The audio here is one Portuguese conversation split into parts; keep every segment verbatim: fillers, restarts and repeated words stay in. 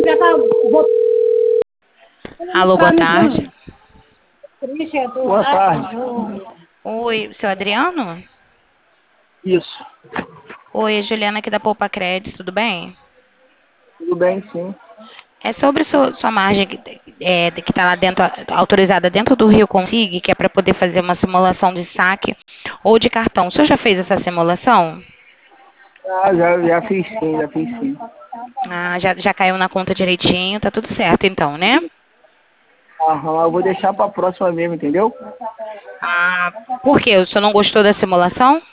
Já tá Alô, boa tarde. Boa tarde. Oi, seu Adriano? Isso. Oi, é Juliana aqui da Poupa Crédito, tudo bem? Tudo bem, sim. É sobre sua, sua margem que é, está lá dentro, autorizada dentro do Rio Consig, que é para poder fazer uma simulação de saque ou de cartão. O senhor já fez essa simulação? Ah, já, já fiz sim, já fiz sim. Ah, já, já caiu na conta direitinho, tá tudo certo então, né? Aham, eu vou deixar pra próxima mesmo, entendeu? Ah, por quê? O senhor não gostou da simulação?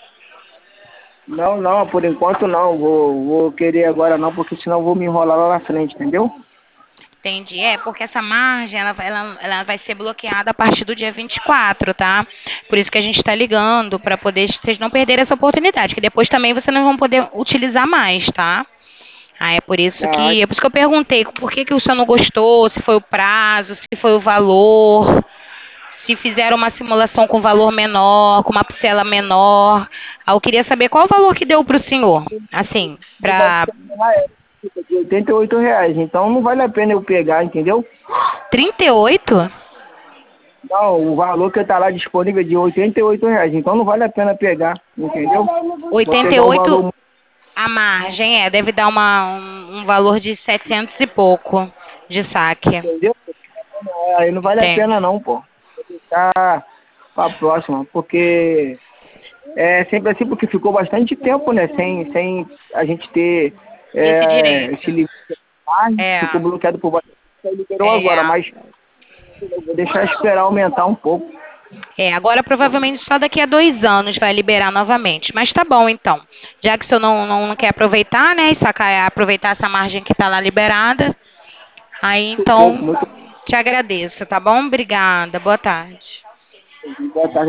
Não, não, por enquanto não. Vou, vou querer agora não, porque senão eu vou me enrolar lá na frente, entendeu? Entendi. É, porque essa margem, ela, vai- ela, ela vai ser bloqueada a partir do dia vinte e quatro, tá? Por isso que a gente está ligando, para poder vocês não perderem essa oportunidade, que depois também vocês não vão poder utilizar mais, tá? Ah, é por isso Ah, que, é por isso que eu perguntei por que, que o senhor não gostou, se foi o prazo, se foi o valor, se fizeram uma simulação com valor menor, com uma parcela menor. Ah, eu queria saber qual o valor que deu para o senhor, assim, vai para ser na época de oitenta e oito reais, então não vale a pena eu pegar, entendeu? trinta e oito? Não, o valor que tá lá disponível é de oitenta e oito reais, então não vale a pena pegar, entendeu? Vou pegar um oitenta e oito valor, a margem, é, deve dar uma, um, um valor de setecentos e pouco de saque. entendeu? Aí não vale a Tem. pena não, pô. Vou deixar pra próxima, porque é sempre assim, porque ficou bastante tempo, né, sem, sem a gente ter Esse é, esse direito. limite. Ah, É, ficou bloqueado por bastante tempo, aí liberou agora, é, mas eu vou deixar esperar aumentar um pouco. é, agora provavelmente só daqui a dois anos vai liberar novamente. Mas tá bom então. Já que o senhor não, não, não quer aproveitar, né? E sacar, aproveitar essa margem que tá lá liberada. Aí Muito pouco, então, muito te agradeço, tá bom? Obrigada. Boa tarde. boa tarde.